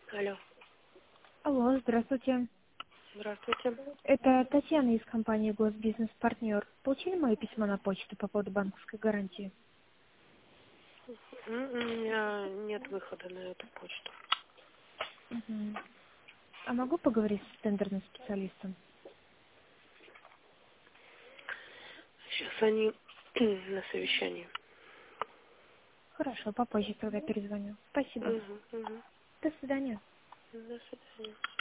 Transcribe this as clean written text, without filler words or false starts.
Алло. Алло, здравствуйте. Здравствуйте. Это Татьяна из компании Госбизнес-партнер. Получили мое письмо на почту по поводу банковской гарантии? У меня нет выхода на эту почту. Мгм. А могу поговорить с тендерным специалистом? Сейчас они на совещании. Хорошо, попозже тогда перезвоню. Спасибо. Угу, угу. До свидания. До свидания.